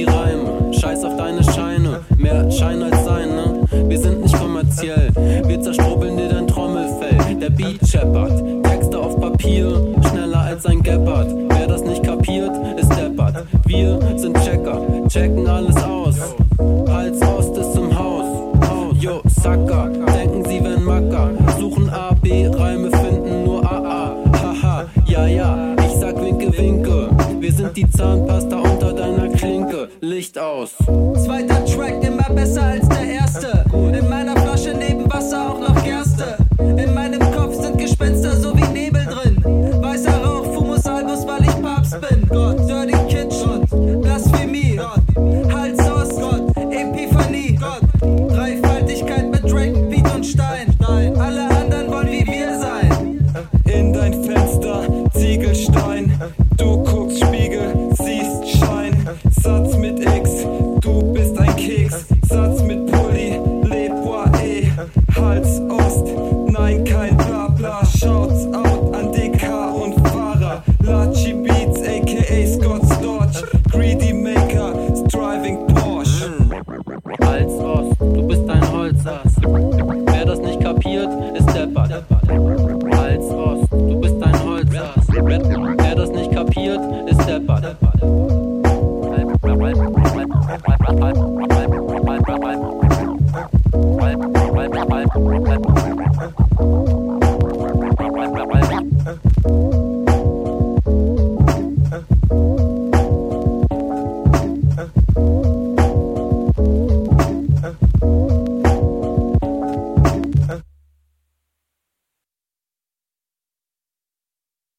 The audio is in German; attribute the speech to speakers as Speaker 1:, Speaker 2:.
Speaker 1: die Reime, scheiß auf deine Scheine, mehr Schein als Sein, ne? Wir sind nicht kommerziell, wir zerstrubbeln dir dein Trommelfell. Der Beat scheppert, Texte auf Papier, schneller als ein Gepard. Wer das nicht kapiert, ist deppert. Wir sind Checker, checken alles aus. Hals aus bis zum Haus. Yo, Sucker, denken sie wären Macker. Suchen A, B, Reime finden nur AA. Haha, ja, ich sag winke, winke. Wir sind die Zahnpasta unter deiner Klinke. Licht aus.
Speaker 2: Zweiter Track immer besser als der erste. In meiner Flasche neben Wasser auch noch Gerste. In meinem Kopf sind Gespenster so wie Nebel drin. Weißer Rauch, Fumus Albus, weil ich Papst bin. Gott, Dirty Kitchen, Blasphemie. Gott, Hals aus, Gott, Epiphanie. Gott, Dreifaltigkeit mit Drake, Beat und Stein. Alle anderen wollen wie wir sein.
Speaker 3: In dein Fenster, Ziegelstein. Du guckst Spiegel, siehst Schein. Satz mit